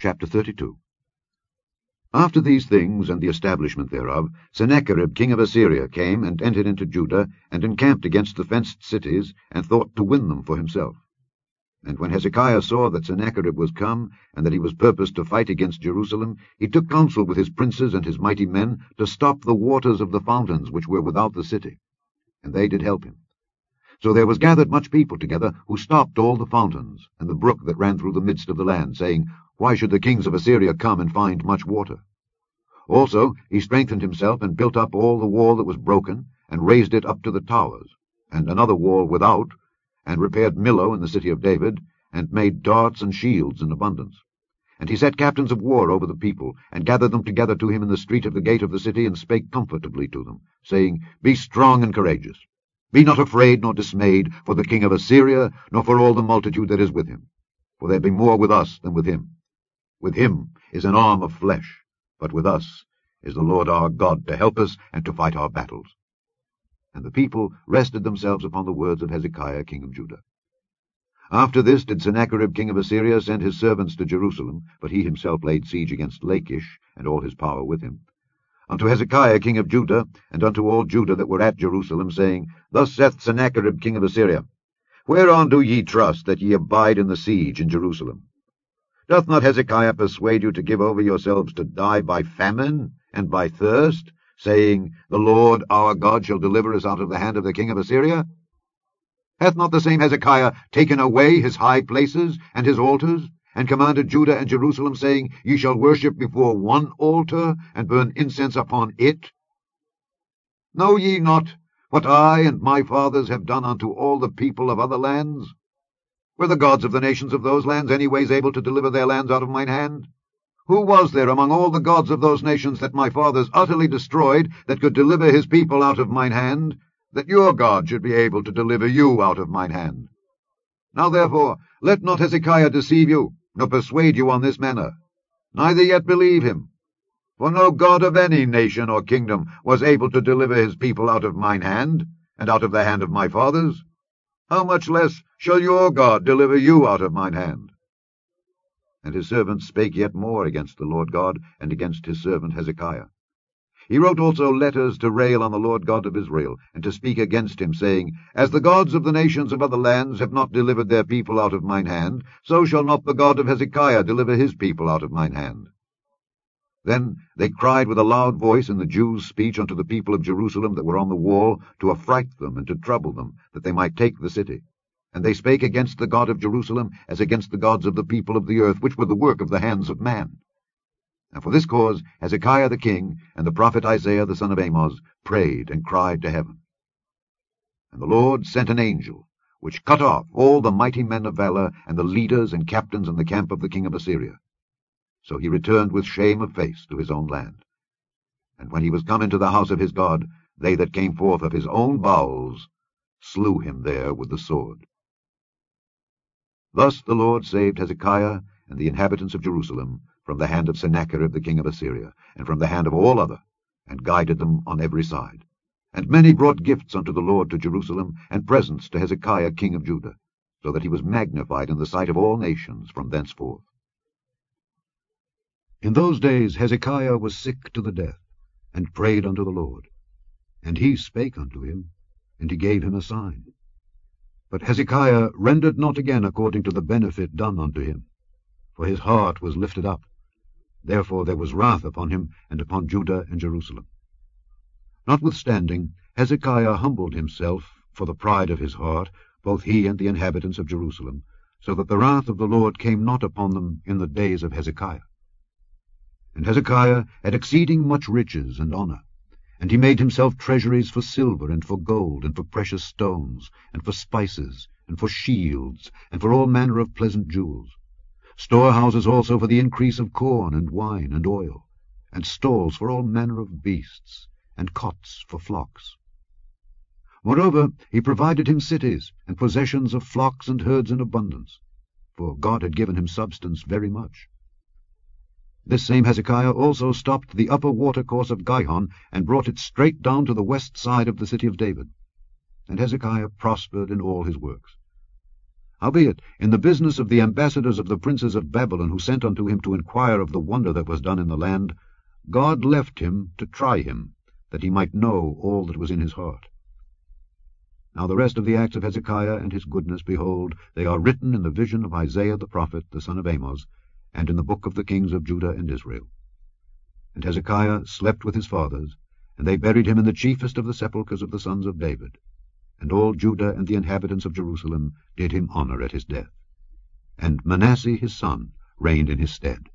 Chapter 32. After these things, and the establishment thereof, Sennacherib king of Assyria came and entered into Judah, and encamped against the fenced cities, and thought to win them for himself. And when Hezekiah saw that Sennacherib was come, and that he was purposed to fight against Jerusalem, he took counsel with his princes and his mighty men to stop the waters of the fountains which were without the city. And they did help him. So there was gathered much people together, who stopped all the fountains, and the brook that ran through the midst of the land, saying, Why should the kings of Assyria come and find much water? Also he strengthened himself, and built up all the wall that was broken, and raised it up to the towers, and another wall without, and repaired Millo in the city of David, and made darts and shields in abundance. And he set captains of war over the people, and gathered them together to him in the street of the gate of the city, and spake comfortably to them, saying, Be strong and courageous. Be not afraid nor dismayed for the king of Assyria, nor for all the multitude that is with him. For there be more with us than with him. With him is an arm of flesh, but with us is the Lord our God to help us and to fight our battles. And the people rested themselves upon the words of Hezekiah king of Judah. After this did Sennacherib king of Assyria send his servants to Jerusalem, but he himself laid siege against Lachish, and all his power with him, unto Hezekiah king of Judah, and unto all Judah that were at Jerusalem, saying, Thus saith Sennacherib king of Assyria, Whereon do ye trust that ye abide in the siege in Jerusalem? Doth not Hezekiah persuade you to give over yourselves to die by famine and by thirst, saying, The Lord our God shall deliver us out of the hand of the king of Assyria? Hath not the same Hezekiah taken away his high places and his altars, and commanded Judah and Jerusalem, saying, Ye shall worship before one altar, and burn incense upon it? Know ye not what I and my fathers have done unto all the people of other lands? Were the gods of the nations of those lands any ways able to deliver their lands out of mine hand? Who was there among all the gods of those nations that my fathers utterly destroyed, that could deliver his people out of mine hand, that your God should be able to deliver you out of mine hand? Now therefore let not Hezekiah deceive you, nor persuade you on this manner, neither yet believe him. For no God of any nation or kingdom was able to deliver his people out of mine hand, and out of the hand of my fathers. How much less shall your God deliver you out of mine hand? And his servants spake yet more against the Lord God, and against his servant Hezekiah. He wrote also letters to rail on the Lord God of Israel, and to speak against him, saying, As the gods of the nations of other lands have not delivered their people out of mine hand, so shall not the God of Hezekiah deliver his people out of mine hand. Then they cried with a loud voice in the Jews' speech unto the people of Jerusalem that were on the wall, to affright them and to trouble them, that they might take the city. And they spake against the God of Jerusalem, as against the gods of the people of the earth, which were the work of the hands of man. And for this cause Hezekiah the king, and the prophet Isaiah the son of Amoz, prayed and cried to heaven. And the Lord sent an angel, which cut off all the mighty men of valor, and the leaders and captains in the camp of the king of Assyria. So he returned with shame of face to his own land. And when he was come into the house of his God, they that came forth of his own bowels slew him there with the sword. Thus the Lord saved Hezekiah and the inhabitants of Jerusalem from the hand of Sennacherib the king of Assyria, and from the hand of all other, and guided them on every side. And many brought gifts unto the Lord to Jerusalem, and presents to Hezekiah king of Judah, so that he was magnified in the sight of all nations from thenceforth. In those days Hezekiah was sick to the death, and prayed unto the Lord. And he spake unto him, and he gave him a sign. But Hezekiah rendered not again according to the benefit done unto him, for his heart was lifted up. Therefore there was wrath upon him, and upon Judah and Jerusalem. Notwithstanding, Hezekiah humbled himself for the pride of his heart, both he and the inhabitants of Jerusalem, so that the wrath of the Lord came not upon them in the days of Hezekiah. And Hezekiah had exceeding much riches and honour, and he made himself treasuries for silver, and for gold, and for precious stones, and for spices, and for shields, and for all manner of pleasant jewels, storehouses also for the increase of corn, and wine, and oil, and stalls for all manner of beasts, and cots for flocks. Moreover, he provided him cities, and possessions of flocks and herds in abundance, for God had given him substance very much. This same Hezekiah also stopped the upper watercourse of Gihon, and brought it straight down to the west side of the city of David. And Hezekiah prospered in all his works. Howbeit, in the business of the ambassadors of the princes of Babylon, who sent unto him to inquire of the wonder that was done in the land, God left him to try him, that he might know all that was in his heart. Now the rest of the acts of Hezekiah and his goodness, behold, they are written in the vision of Isaiah the prophet, the son of Amoz, and in the book of the kings of Judah and Israel. And Hezekiah slept with his fathers, and they buried him in the chiefest of the sepulchres of the sons of David. And all Judah and the inhabitants of Jerusalem did him honor at his death. And Manasseh his son reigned in his stead.